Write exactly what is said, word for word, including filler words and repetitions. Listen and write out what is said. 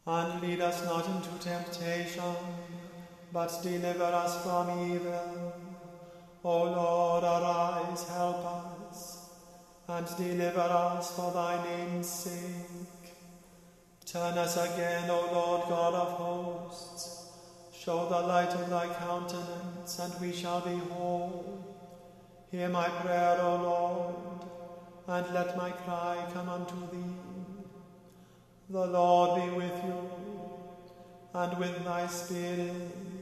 And lead us not into temptation, but deliver us from evil. O Lord, arise, help us, and deliver us for thy name's sake. Turn us again, O Lord God of hosts. Show the light of thy countenance, and we shall be whole. Hear my prayer, O Lord, and let my cry come unto thee. The Lord be with you, and with thy spirit.